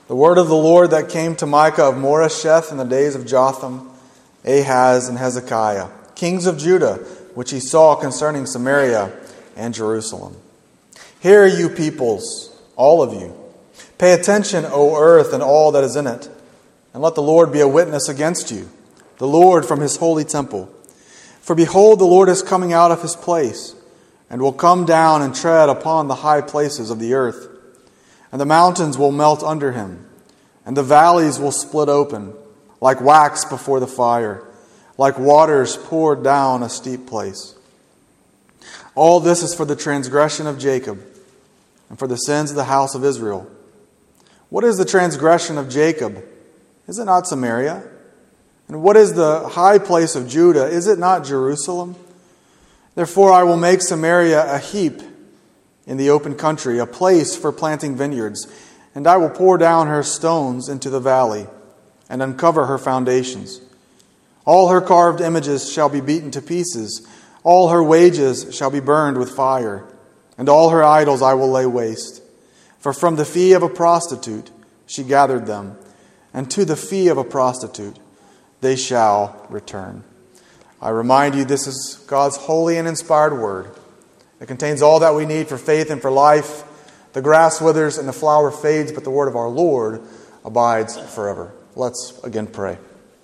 The word of the Lord that came to Micah of Moresheth in the days of Jotham, Ahaz, and Hezekiah, kings of Judah, which he saw concerning Samaria and Jerusalem. Hear, you peoples, all of you. Pay attention, O earth, and all that is in it, and let the Lord be a witness against you, the Lord from his holy temple. For behold, the Lord is coming out of his place, and will come down and tread upon the high places of the earth. And the mountains will melt under him, and the valleys will split open, like wax before the fire, like waters poured down a steep place. All this is for the transgression of Jacob, and for the sins of the house of Israel. What is the transgression of Jacob? Is it not Samaria? And what is the high place of Judah? Is it not Jerusalem? Therefore I will make Samaria a heap in the open country, a place for planting vineyards, and I will pour down her stones into the valley, and uncover her foundations. All her carved images shall be beaten to pieces, all her wages shall be burned with fire, and all her idols I will lay waste. For from the fee of a prostitute she gathered them, and to the fee of a prostitute they shall return. I remind you, this is God's holy and inspired word. It contains all that we need for faith and for life. The grass withers and the flower fades, but the word of our Lord abides forever. Let's again pray.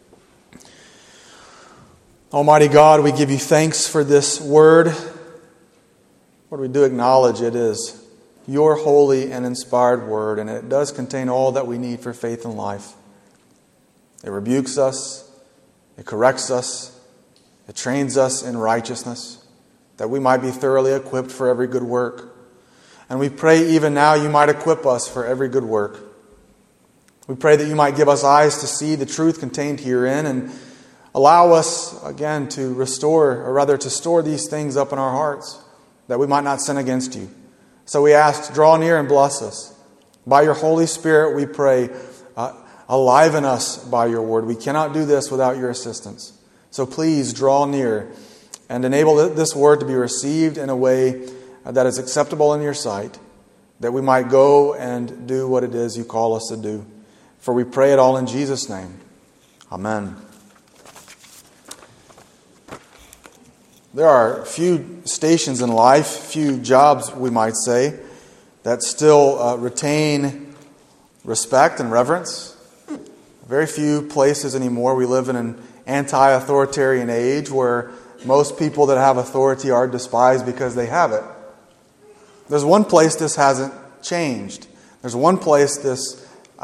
Almighty God, we give you thanks for this word. Lord, we do acknowledge it is your holy and inspired word, and it does contain all that we need for faith and life. It rebukes us, it corrects us, it trains us in righteousness, that we might be thoroughly equipped for every good work. And we pray even now you might equip us for every good work. We pray that you might give us eyes to see the truth contained herein, and allow us again to store these things up in our hearts, that we might not sin against you. So we ask, draw near and bless us. By your Holy Spirit, we pray, aliven us by your word. We cannot do this without your assistance. So please draw near and enable this word to be received in a way that is acceptable in your sight, that we might go and do what it is you call us to do. For we pray it all in Jesus' name. Amen. There are few stations in life, few jobs, we might say, that still retain respect and reverence. Very few places anymore. We live in an anti-authoritarian age where most people that have authority are despised because they have it. There's one place this hasn't changed. There's one place this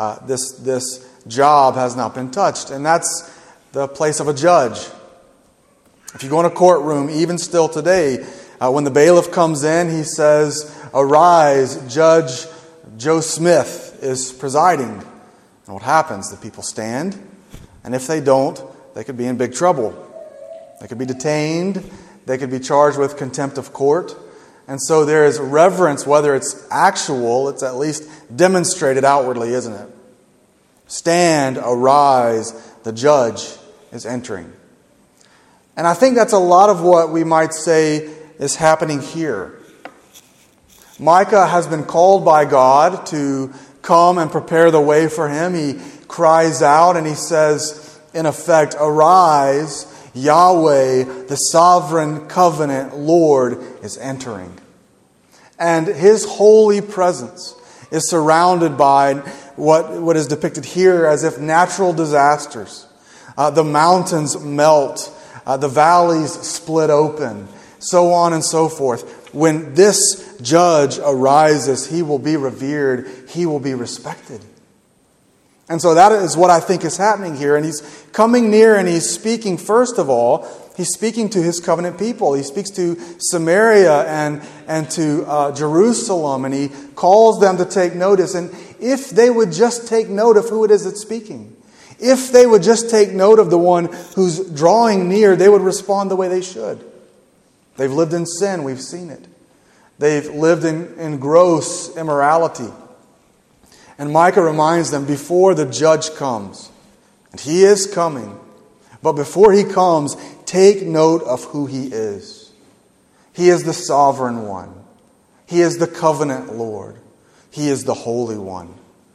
job has not been touched, and that's the place of a judge. If you go in a courtroom, even still today, when the bailiff comes in, he says, "Arise, Judge Joe Smith is presiding." And what happens? The people stand, and if they don't, they could be in big trouble. They could be detained. They could be charged with contempt of court. And so there is reverence, whether it's actual, it's at least demonstrated outwardly, isn't it? Stand, arise, the judge is entering. And I think that's a lot of what we might say is happening here. Micah has been called by God to come and prepare the way for him. He cries out and he says, in effect, "Arise, Yahweh, the sovereign covenant Lord, is entering." And his holy presence is surrounded by what is depicted here as if natural disasters. The mountains melt, the valleys split open, so on and so forth. When this judge arises, he will be revered, he will be respected. And so that is what I think is happening here. And he's coming near and he's speaking, first of all, he's speaking to his covenant people. He speaks to Samaria and to Jerusalem, and he calls them to take notice. And if they would just take note of who it is that's speaking, if they would just take note of the one who's drawing near, they would respond the way they should. They've lived in sin, we've seen it. They've lived in gross immorality. And Micah reminds them, before the judge comes, and he is coming, but before he comes, take note of who he is. He is the sovereign one. He is the covenant Lord. He is the Holy One.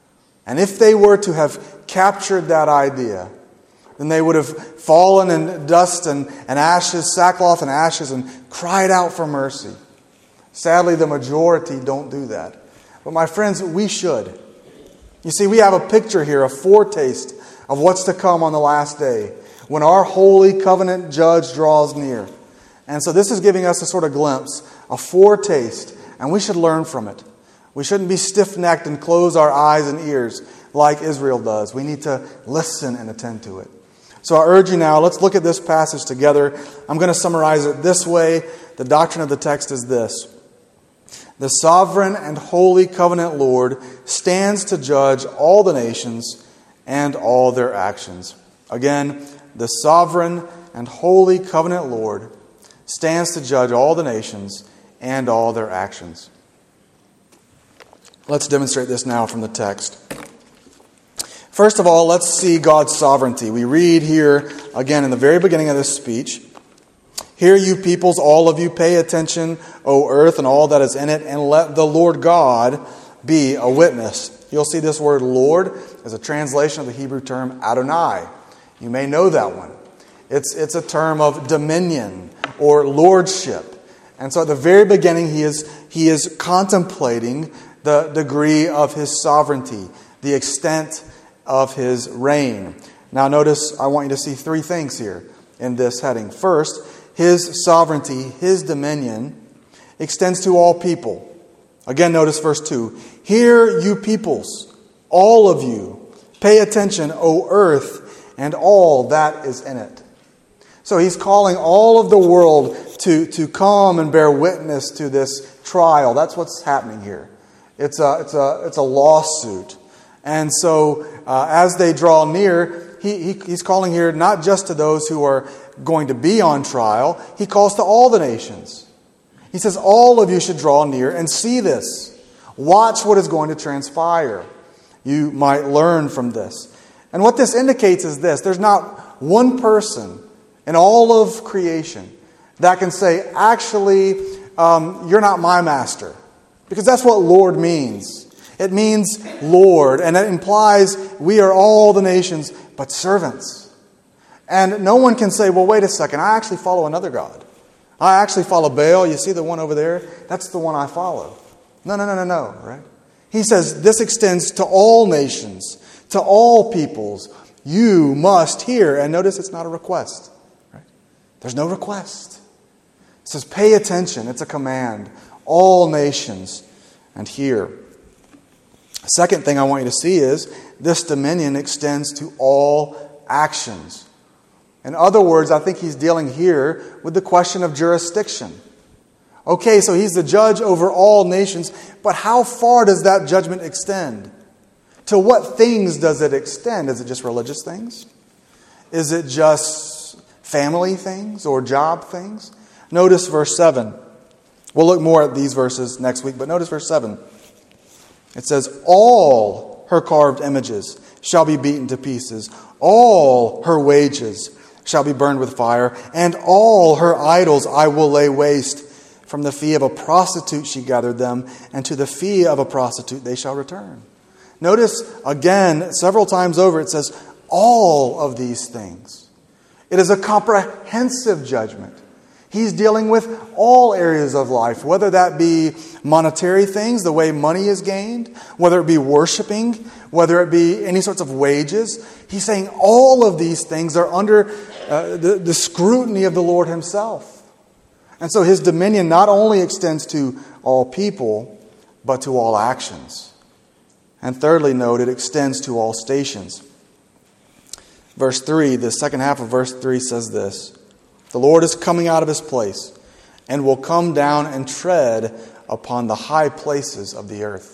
And if they were to have captured that idea, then they would have fallen in dust and ashes, sackcloth and ashes, and cried out for mercy. Sadly, the majority don't do that. But my friends, we should. You see, we have a picture here, a foretaste of what's to come on the last day, when our holy covenant judge draws near. And so this is giving us a sort of glimpse, a foretaste, and we should learn from it. We shouldn't be stiff-necked and close our eyes and ears like Israel does. We need to listen and attend to it. So I urge you now, let's look at this passage together. I'm going to summarize it this way. The doctrine of the text is this: the sovereign and holy covenant Lord stands to judge all the nations and all their actions. Again, the sovereign and holy covenant Lord stands to judge all the nations and all their actions. Let's demonstrate this now from the text. First of all, let's see God's sovereignty. We read here, again, in the very beginning of this speech, "Hear you peoples, all of you, pay attention, O earth and all that is in it, and let the Lord God be a witness." You'll see this word Lord as a translation of the Hebrew term Adonai. You may know that one. It's a term of dominion or lordship. And so at the very beginning, he is contemplating the degree of his sovereignty, the extent of his reign. Now notice, I want you to see three things here in this heading. First, his sovereignty, his dominion, extends to all people. Again, notice verse 2. "Hear you peoples, all of you, pay attention, O earth, and all that is in it." So he's calling all of the world to come and bear witness to this trial. That's what's happening here. It's a lawsuit. And so as they draw near, he's calling here not just to those who are going to be on trial. He calls to all the nations. He says, all of you should draw near and see this. Watch what is going to transpire. You might learn from this. And what this indicates is this: there's not one person in all of creation that can say, actually, you're not my master. Because that's what Lord means. It means Lord, and it implies we are all the nations, but servants. And no one can say, well, wait a second, I actually follow another God. I actually follow Baal. You see the one over there? That's the one I follow. No, right? He says this extends to all nations, to all peoples. You must hear. And notice it's not a request. Right? There's no request. It says pay attention. It's a command. All nations, and hear. Second thing I want you to see is this dominion extends to all actions. In other words, I think he's dealing here with the question of jurisdiction. Okay, so he's the judge over all nations, but how far does that judgment extend? To what things does it extend? Is it just religious things? Is it just family things or job things? Notice verse 7. We'll look more at these verses next week, but notice verse 7. It says, all her carved images shall be beaten to pieces. All her wages shall be burned with fire. And all her idols I will lay waste. From the fee of a prostitute she gathered them, and to the fee of a prostitute they shall return. Notice again, several times over, it says, all of these things. It is a comprehensive judgment. He's dealing with all areas of life, whether that be monetary things, the way money is gained, whether it be worshiping, whether it be any sorts of wages. He's saying all of these things are under the scrutiny of the Lord himself. And so his dominion not only extends to all people, but to all actions. And thirdly, note, it extends to all stations. Verse 3, the second half of verse 3 says this: the Lord is coming out of his place and will come down and tread upon the high places of the earth.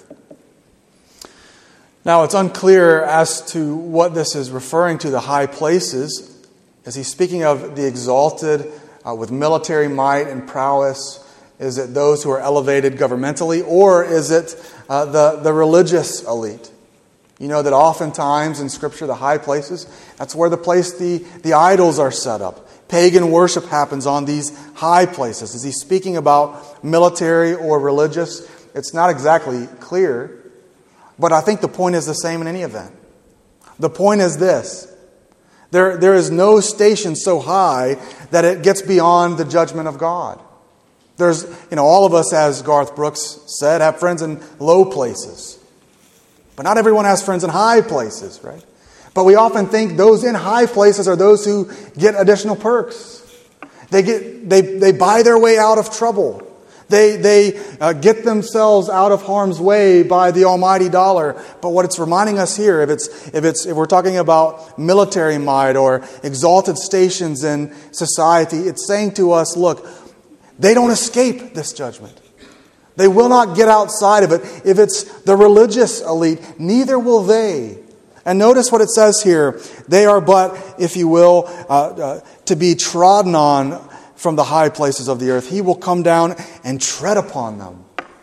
Now, it's unclear as to what this is referring to, the high places. Is he speaking of the exalted with military might and prowess? Is it those who are elevated governmentally? Or is it the religious elite? You know that oftentimes in Scripture, the high places, that's where the idols are set up. Pagan worship happens on these high places. Is he speaking about military or religious? It's not exactly clear. But I think the point is the same in any event. The point is this. There is no station so high that it gets beyond the judgment of God. There's, all of us, as Garth Brooks said, have friends in low places. But not everyone has friends in high places, right? But we often think those in high places are those who get additional perks. They buy their way out of trouble. They get themselves out of harm's way by the almighty dollar. But what it's reminding us here, if we're talking about military might or exalted stations in society, it's saying to us, look, they don't escape this judgment. They will not get outside of it. If it's the religious elite, neither will they. And notice what it says here. They are but, if you will, to be trodden on from the high places of the earth. He will come down and tread upon them.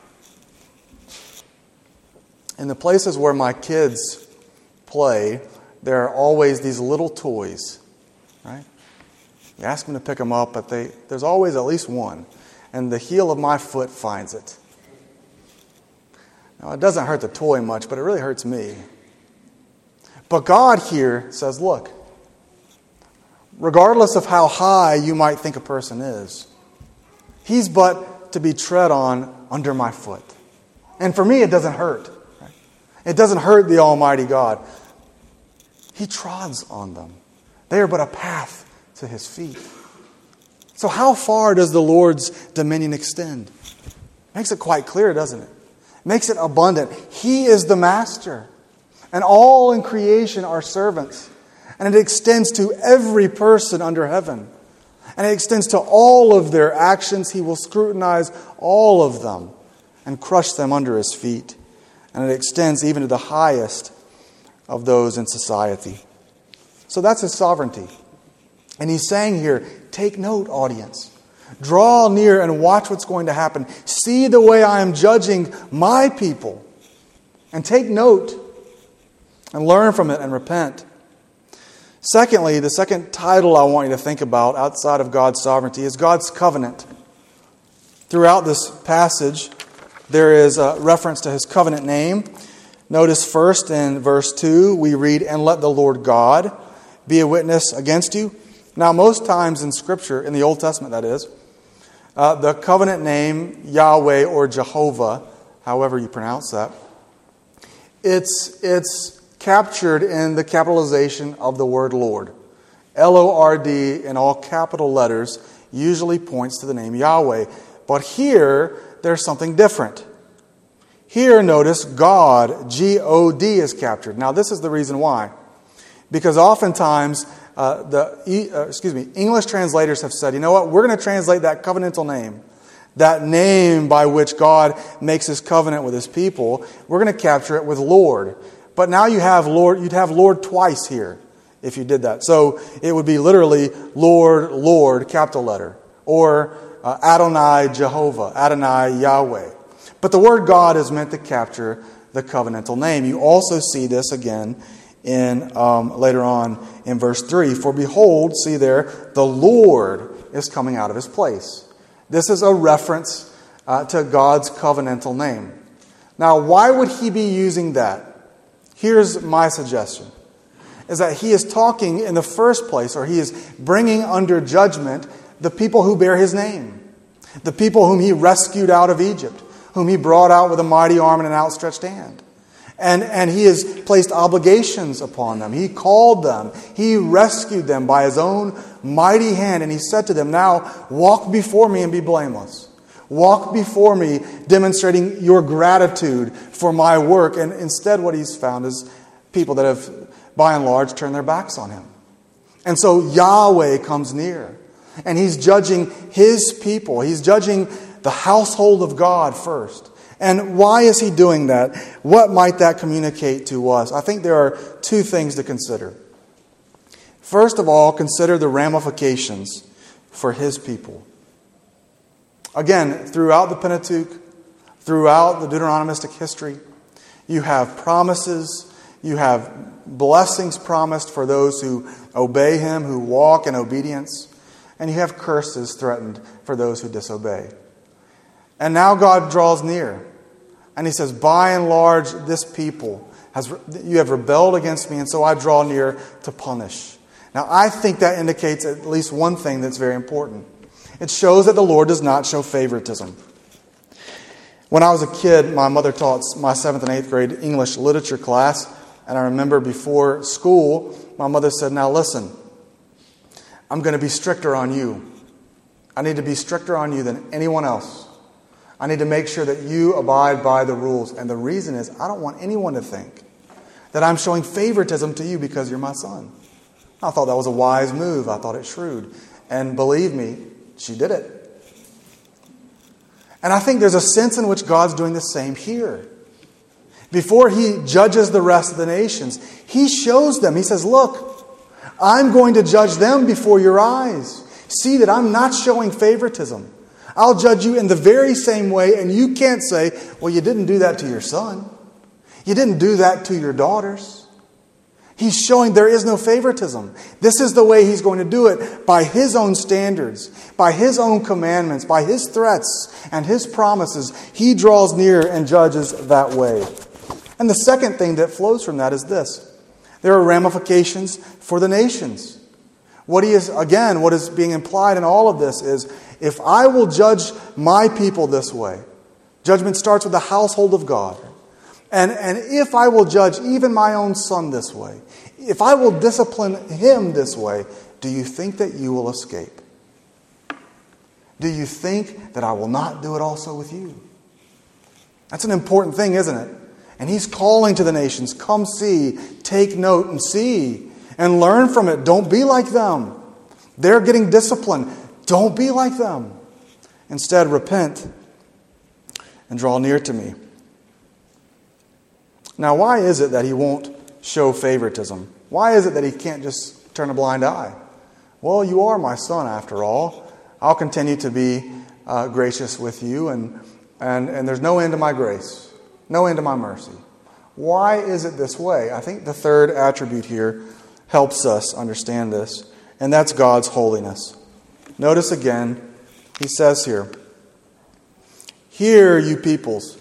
In the places where my kids play, there are always these little toys, right? You ask them to pick them up, but there's always at least one. And the heel of my foot finds it. Now, it doesn't hurt the toy much, but it really hurts me. But God here says, look, regardless of how high you might think a person is, he's but to be tread on under my foot. And for me, it doesn't hurt. Right? It doesn't hurt the Almighty God. He trods on them. They are but a path to his feet. So how far does the Lord's dominion extend? Makes it quite clear, doesn't it? Makes it abundant. He is the master. And all in creation are servants. And it extends to every person under heaven. And it extends to all of their actions. He will scrutinize all of them and crush them under his feet. And it extends even to the highest of those in society. So that's his sovereignty. And he's saying here, take note, audience. Draw near and watch what's going to happen. See the way I am judging my people. And take note and learn from it and repent. Secondly, the second title I want you to think about outside of God's sovereignty is God's covenant. Throughout this passage, there is a reference to his covenant name. Notice first in verse 2, we read, "And let the Lord God be a witness against you." Now, most times in Scripture, in the Old Testament that is, the covenant name, Yahweh or Jehovah, however you pronounce that, it's captured in the capitalization of the word Lord. L-O-R-D in all capital letters usually points to the name Yahweh. But here, there's something different. Here, notice, God, G-O-D, is captured. Now, this is the reason why. Because oftentimes, English translators have said, you know what, we're going to translate that covenantal name, that name by which God makes his covenant with his people, we're going to capture it with Lord. But now you'd have Lord twice here if you did that. So it would be literally Lord, capital letter, or Adonai Jehovah, Adonai Yahweh. But the word God is meant to capture the covenantal name. You also see this again in later on in verse 3. For behold, see there, the Lord is coming out of his place. This is a reference to God's covenantal name. Now, why would he be using that? Here's my suggestion, is that he is talking in the first place, or he is bringing under judgment the people who bear his name, the people whom he rescued out of Egypt, whom he brought out with a mighty arm and an outstretched hand. And he has placed obligations upon them. He called them. He rescued them by his own mighty hand. And he said to them, now walk before me and be blameless. Walk before me, demonstrating your gratitude for my work. And instead what he's found is people that have, by and large, turned their backs on him. And so Yahweh comes near. And he's judging his people. He's judging the household of God first. And why is he doing that? What might that communicate to us? I think there are two things to consider. First of all, consider the ramifications for his people. Again, throughout the Pentateuch, throughout the Deuteronomistic history, you have promises, you have blessings promised for those who obey him, who walk in obedience, and you have curses threatened for those who disobey. And now God draws near. And he says, by and large, this people, you have rebelled against me, and so I draw near to punish. Now, I think that indicates at least one thing that's very important. It shows that the Lord does not show favoritism. When I was a kid, my mother taught my 7th and 8th grade English literature class, and I remember before school, my mother said, now listen, I'm going to be stricter on you. I need to be stricter on you than anyone else. I need to make sure that you abide by the rules. And the reason is I don't want anyone to think that I'm showing favoritism to you because you're my son. I thought that was a wise move. I thought it shrewd. And believe me, she did it. And I think there's a sense in which God's doing the same here. Before he judges the rest of the nations, he shows them. He says, look, I'm going to judge them before your eyes. See that I'm not showing favoritism. I'll judge you in the very same way, and you can't say, well, you didn't do that to your son. You didn't do that to your daughters. He's showing there is no favoritism. This is the way he's going to do it, by his own standards, by his own commandments, by his threats and his promises. He draws near and judges that way. And the second thing that flows from that is this. There are ramifications for the nations. What is being implied in all of this is, if I will judge my people this way, judgment starts with the household of God. And if I will judge even my own son this way, if I will discipline him this way, do you think that you will escape? Do you think that I will not do it also with you? That's an important thing, isn't it? And he's calling to the nations, come see, take note and see, and learn from it. Don't be like them. They're getting disciplined. Don't be like them. Instead, repent and draw near to me. Now, why is it that he won't show favoritism? Why is it that he can't just turn a blind eye? Well, you are my son after all. I'll continue to be gracious with you, and there's no end to my grace, no end to my mercy. Why is it this way? I think the third attribute here helps us understand this, and that's God's holiness. Notice again, he says here, hear you peoples,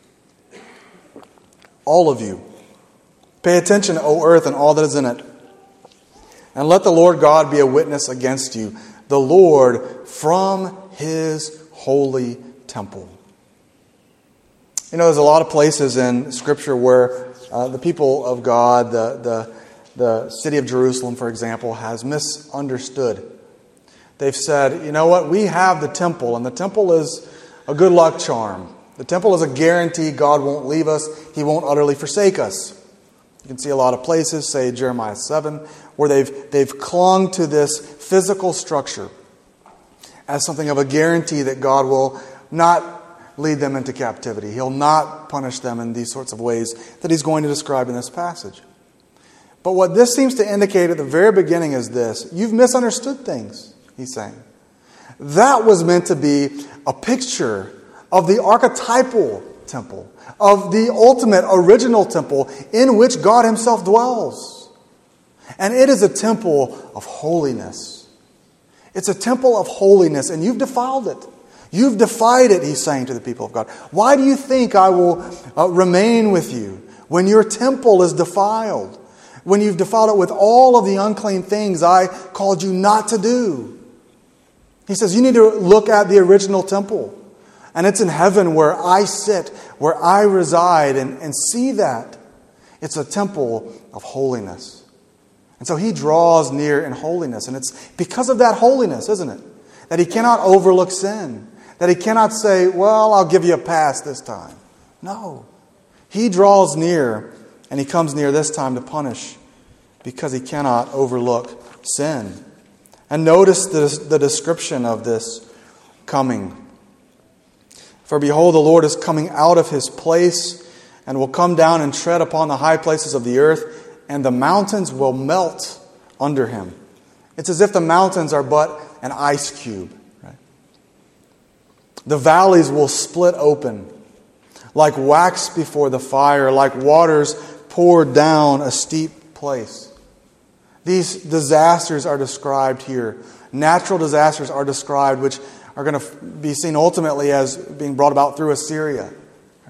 all of you. Pay attention, O earth, and all that is in it. And let the Lord God be a witness against you, the Lord from his holy temple. You know, there's a lot of places in Scripture where the people of God, the city of Jerusalem, for example, has misunderstood. They've said, you know what, we have the temple, and the temple is a good luck charm. The temple is a guarantee God won't leave us. He won't utterly forsake us. You can see a lot of places, say Jeremiah 7, where they've clung to this physical structure as something of a guarantee that God will not lead them into captivity. He'll not punish them in these sorts of ways that he's going to describe in this passage. But what this seems to indicate at the very beginning is this. You've misunderstood things, he's saying. That was meant to be a picture of the archetypal temple, of the ultimate original temple in which God himself dwells. And it is a temple of holiness. It's a temple of holiness, and you've defiled it. You've defied it, he's saying to the people of God. Why do you think I will remain with you when your temple is defiled? When you've defiled it with all of the unclean things I called you not to do? He says you need to look at the original temple. And it's in heaven where I sit, where I reside, and see that. It's a temple of holiness. And so he draws near in holiness. And it's because of that holiness, isn't it? That he cannot overlook sin. That he cannot say, well, I'll give you a pass this time. No. He draws near, and he comes near this time to punish because he cannot overlook sin. And notice the description of this coming. For behold, the Lord is coming out of his place and will come down and tread upon the high places of the earth, and the mountains will melt under him. It's as if the mountains are but an ice cube. Right? The valleys will split open like wax before the fire, like waters poured down a steep place. These disasters are described here. Natural disasters are described, which are going to be seen ultimately as being brought about through Assyria.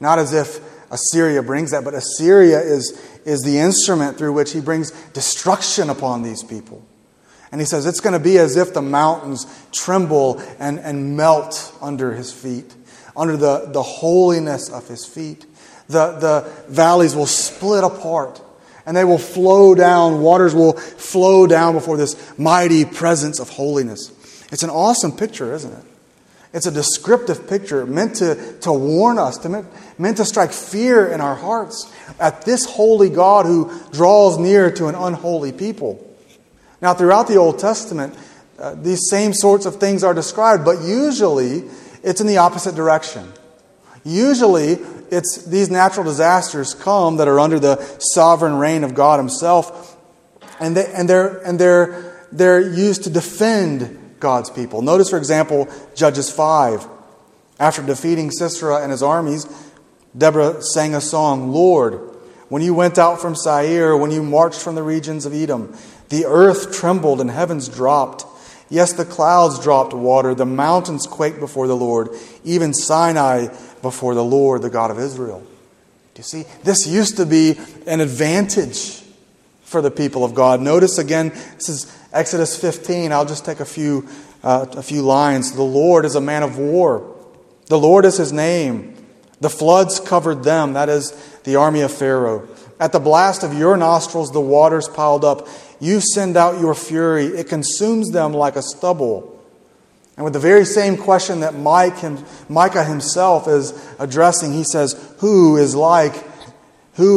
Not as if Assyria brings that, but Assyria is the instrument through which he brings destruction upon these people. And he says it's going to be as if the mountains tremble and melt under his feet, under the holiness of his feet. The valleys will split apart and they will flow down. Waters will flow down before this mighty presence of holiness. It's an awesome picture, isn't it? It's a descriptive picture meant to warn us, meant to strike fear in our hearts at this holy God who draws near to an unholy people. Now, throughout the Old Testament, these same sorts of things are described, but usually it's in the opposite direction. Usually, it's these natural disasters come that are under the sovereign reign of God Himself, and they're used to defend God's people. Notice, for example, Judges 5. After defeating Sisera and his armies, Deborah sang a song, "Lord, when you went out from Seir, when you marched from the regions of Edom, the earth trembled and heavens dropped. Yes, the clouds dropped water. The mountains quaked before the Lord, even Sinai before the Lord, the God of Israel." Do you see? This used to be an advantage for the people of God. Notice again, this is Exodus 15. I'll just take a few lines. "The Lord is a man of war. The Lord is His name. The floods covered them," that is the army of Pharaoh. "At the blast of your nostrils, the waters piled up. You send out your fury. It consumes them like a stubble." And with the very same question that Micah himself is addressing, he says, Who is like you,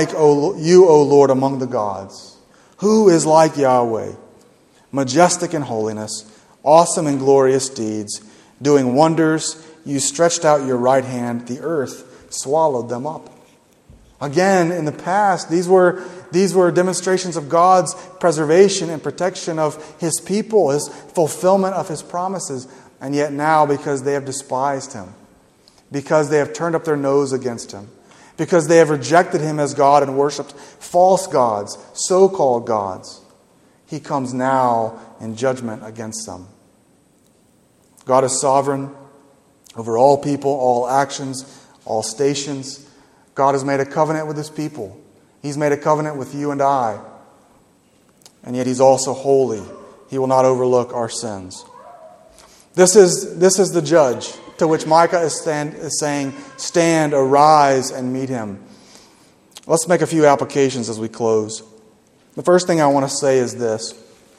O Lord, among the gods? Who is like Yahweh? Majestic in holiness, awesome in glorious deeds, doing wonders. You stretched out your right hand. The earth swallowed them up. Again, in the past, these were demonstrations of God's preservation and protection of His people, His fulfillment of His promises. And yet now, because they have despised Him, because they have turned up their nose against Him, because they have rejected Him as God and worshipped false gods, so-called gods, He comes now in judgment against them. God is sovereign over all people, all actions, all stations. God has made a covenant with His people. He's made a covenant with you and I. And yet He's also holy. He will not overlook our sins. This is the judge to which Micah is saying, "Stand, arise, and meet him." Let's make a few applications as we close. The first thing I want to say is this.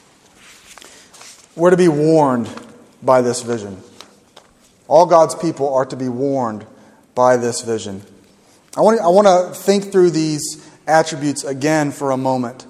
We're to be warned by this vision. All God's people are to be warned by this vision. I want to think through these attributes again for a moment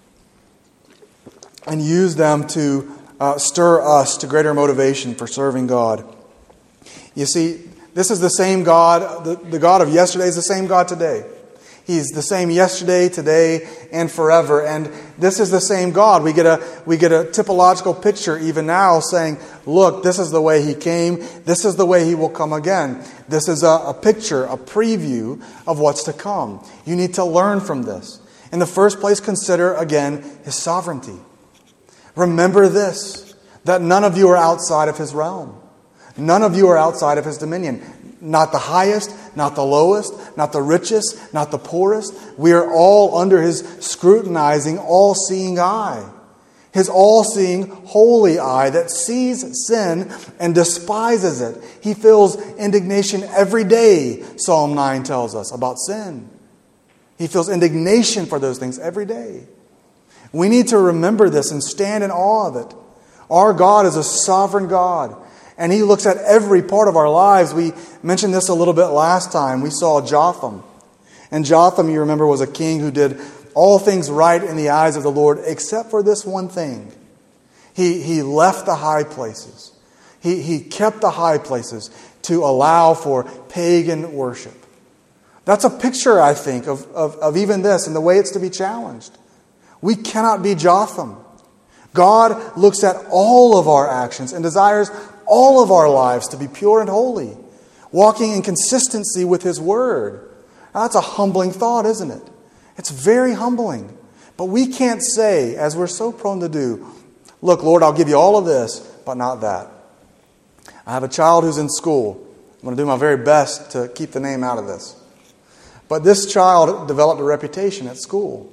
and use them to stir us to greater motivation for serving God. You see, this is the same God. The God of yesterday is the same God today. He's the same yesterday, today, and forever. And this is the same God. We get a typological picture even now saying, look, this is the way He came. This is the way He will come again. This is a picture, a preview of what's to come. You need to learn from this. In the first place, consider again His sovereignty. Remember this, that none of you are outside of His realm. None of you are outside of His dominion. Not the highest, not the lowest, not the richest, not the poorest. We are all under His scrutinizing, all-seeing eye. His all-seeing, holy eye that sees sin and despises it. He feels indignation every day, Psalm 9 tells us, about sin. He feels indignation for those things every day. We need to remember this and stand in awe of it. Our God is a sovereign God. And He looks at every part of our lives. We mentioned this a little bit last time. We saw Jotham. And Jotham, you remember, was a king who did all things right in the eyes of the Lord, except for this one thing. He left the high places. He kept the high places to allow for pagan worship. That's a picture, I think, of even this and the way it's to be challenged. We cannot be Jotham. God looks at all of our actions and desires all of our lives to be pure and holy, walking in consistency with His Word. Now, that's a humbling thought, isn't it? It's very humbling. But we can't say, as we're so prone to do, look, Lord, I'll give you all of this, but not that. I have a child who's in school, going to do my very best to keep the name out of this. But this child developed a reputation at school.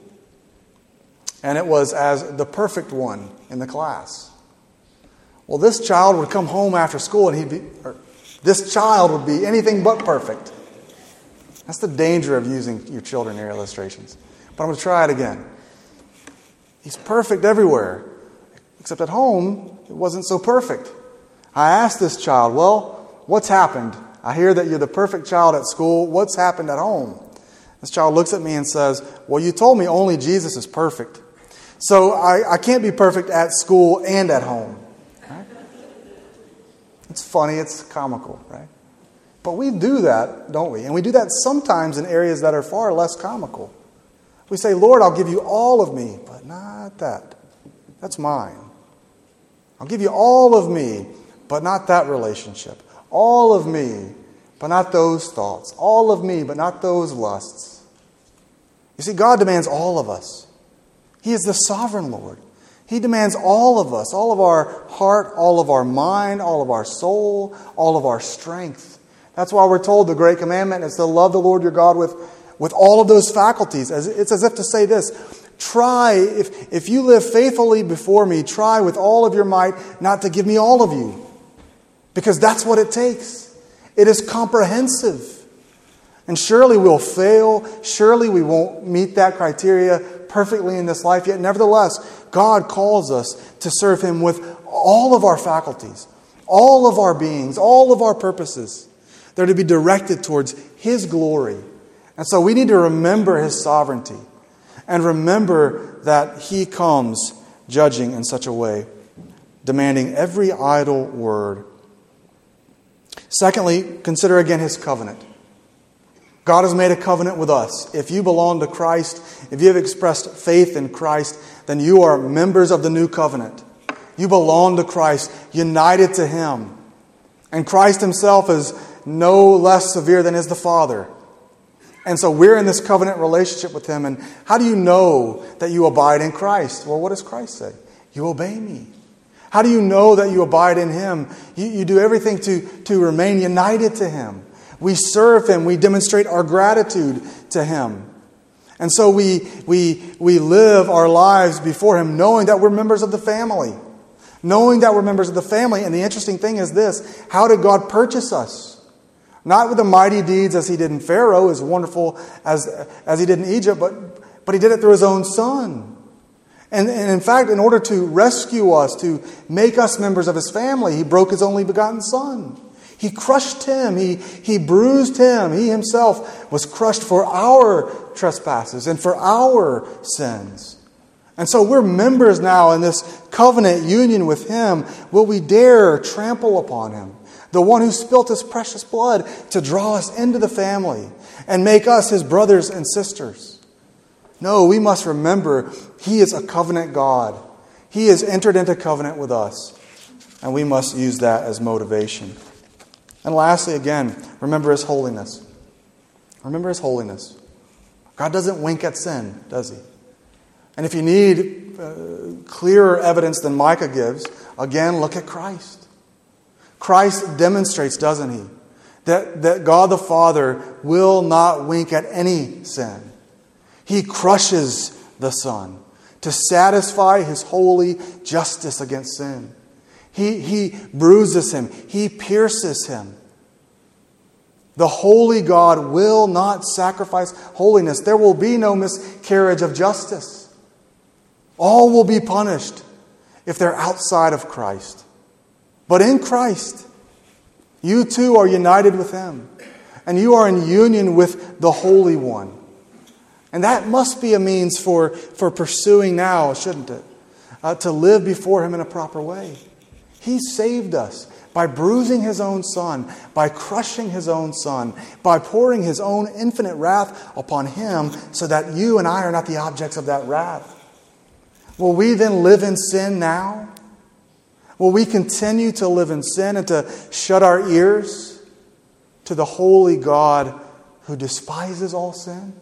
And it was as the perfect one in the class. Well, this child would come home after school and this child would be anything but perfect. That's the danger of using your children in your illustrations. But I'm going to try it again. He's perfect everywhere. Except at home, it wasn't so perfect. I asked this child, well, what's happened? I hear that you're the perfect child at school. What's happened at home? This child looks at me and says, well, you told me only Jesus is perfect. So I can't be perfect at school and at home. Right? It's funny, it's comical, right? But we do that, don't we? And we do that sometimes in areas that are far less comical. We say, Lord, I'll give you all of me, but not that. That's mine. I'll give you all of me, but not that relationship. All of me, but not those thoughts. All of me, but not those lusts. You see, God demands all of us. He is the sovereign Lord. He demands all of us, all of our heart, all of our mind, all of our soul, all of our strength. That's why we're told the great commandment is to love the Lord your God with all of those faculties. It's as if to say this, try, if you live faithfully before me, try with all of your might not to give me all of you. Because that's what it takes. It is comprehensive. And surely we'll fail. Surely we won't meet that criteria perfectly in this life. Yet nevertheless, God calls us to serve Him with all of our faculties, all of our beings, all of our purposes. They're to be directed towards His glory. And so we need to remember His sovereignty and remember that He comes judging in such a way, demanding every idle word. Secondly, consider again His covenant. God has made a covenant with us. If you belong to Christ, if you have expressed faith in Christ, then you are members of the new covenant. You belong to Christ, united to Him. And Christ Himself is no less severe than is the Father. And so we're in this covenant relationship with Him. And how do you know that you abide in Christ? Well, what does Christ say? You obey me. How do you know that you abide in Him? You do everything to remain united to Him. We serve Him. We demonstrate our gratitude to Him. And so we live our lives before Him knowing that we're members of the family. Knowing that we're members of the family. And the interesting thing is this. How did God purchase us? Not with the mighty deeds as He did in Pharaoh, as wonderful as He did in Egypt, but He did it through His own Son. And in fact, in order to rescue us, to make us members of His family, He broke His only begotten Son. He crushed Him. He bruised Him. He Himself was crushed for our trespasses and for our sins. And so we're members now in this covenant union with Him. Will we dare trample upon Him? The one who spilt His precious blood to draw us into the family and make us His brothers and sisters. No, we must remember He is a covenant God. He has entered into covenant with us. And we must use that as motivation. And lastly, again, remember His holiness. Remember His holiness. God doesn't wink at sin, does He? And if you need clearer evidence than Micah gives, again, look at Christ. Christ demonstrates, doesn't He, that God the Father will not wink at any sin. He crushes the Son to satisfy His holy justice against sin. He bruises Him. He pierces Him. The holy God will not sacrifice holiness. There will be no miscarriage of justice. All will be punished if they're outside of Christ. But in Christ, you too are united with Him. And you are in union with the Holy One. And that must be a means for pursuing now, shouldn't it? To live before Him in a proper way. He saved us by bruising His own Son, by crushing His own Son, by pouring His own infinite wrath upon Him so that you and I are not the objects of that wrath. Will we then live in sin now? Will we continue to live in sin and to shut our ears to the holy God who despises all sin?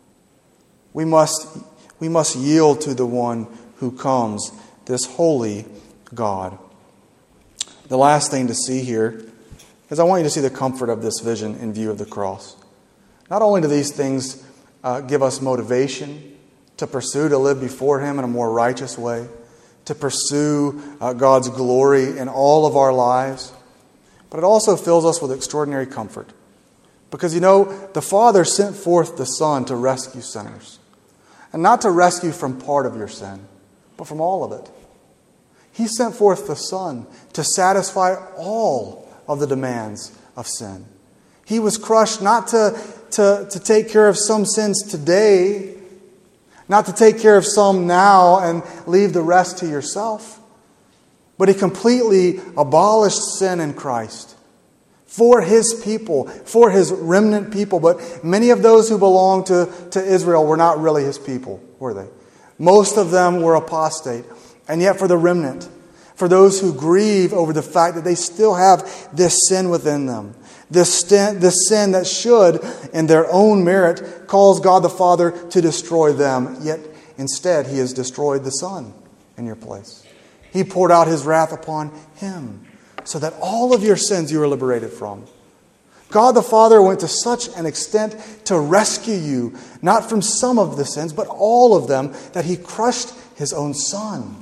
We must yield to the one who comes, this holy God. The last thing to see here Because I want you to see the comfort of this vision in view of the cross. Not only do these things give us motivation to pursue, to live before Him in a more righteous way, to pursue God's glory in all of our lives, but it also fills us with extraordinary comfort. Because, the Father sent forth the Son to rescue sinners. And not to rescue from part of your sin, but from all of it. He sent forth the Son to satisfy all of the demands of sin. He was crushed not to take care of some sins today, not to take care of some now and leave the rest to yourself, but He completely abolished sin in Christ for His people, for His remnant people. But many of those who belonged to Israel were not really His people, were they? Most of them were apostate. And yet for the remnant, for those who grieve over the fact that they still have this sin within them, this sin that should, in their own merit, cause God the Father to destroy them, yet instead He has destroyed the Son in your place. He poured out His wrath upon Him, so that all of your sins you are liberated from. God the Father went to such an extent to rescue you, not from some of the sins, but all of them, that He crushed His own Son.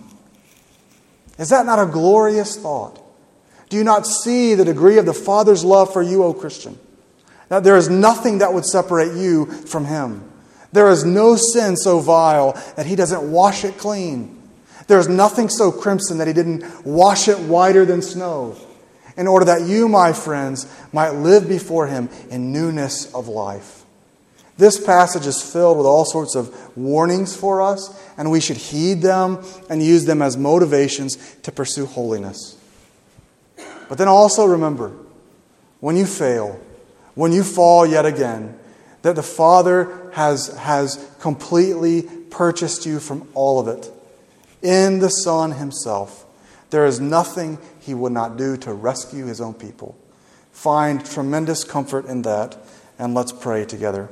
Is that not a glorious thought? Do you not see the degree of the Father's love for you, O Christian? That there is nothing that would separate you from Him. There is no sin so vile that He doesn't wash it clean. There's nothing so crimson that He didn't wash it whiter than snow, in order that you, my friends, might live before Him in newness of life. This passage is filled with all sorts of warnings for us, and we should heed them and use them as motivations to pursue holiness. But then also remember, when you fail, when you fall yet again, that the Father has completely purchased you from all of it in the Son Himself. There is nothing He would not do to rescue His own people. Find tremendous comfort in that, and let's pray together.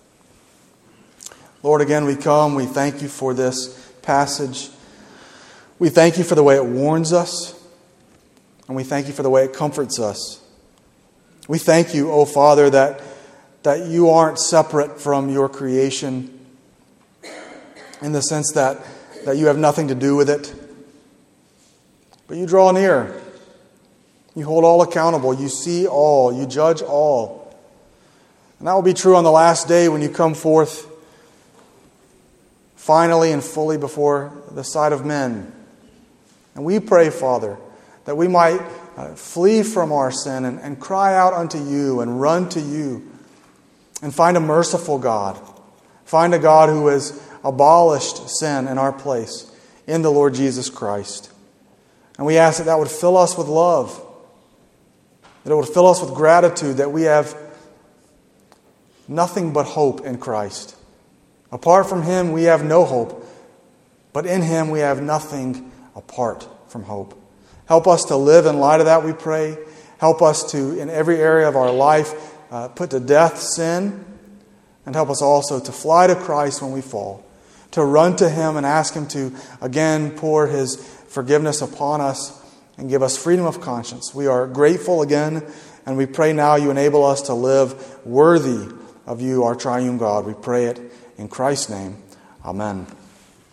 Lord, again we come, we thank You for this passage. We thank You for the way it warns us, and we thank You for the way it comforts us. We thank You, O Father, that You aren't separate from Your creation in the sense that You have nothing to do with it. But You draw near. You hold all accountable. You see all. You judge all. And that will be true on the last day when You come forth finally and fully before the sight of men. And we pray, Father, that we might flee from our sin and cry out unto You and run to You and find a merciful God. Find a God who has abolished sin in our place in the Lord Jesus Christ. And we ask that would fill us with love, that it would fill us with gratitude that we have nothing but hope in Christ. Apart from Him, we have no hope, but in Him we have nothing apart from hope. Help us to live in light of that, we pray. Help us to, in every area of our life, put to death sin, and help us also to fly to Christ when we fall, to run to Him and ask Him to again pour His forgiveness upon us and give us freedom of conscience. We are grateful again, and we pray now You enable us to live worthy of You, our triune God. We pray it in Christ's name. Amen.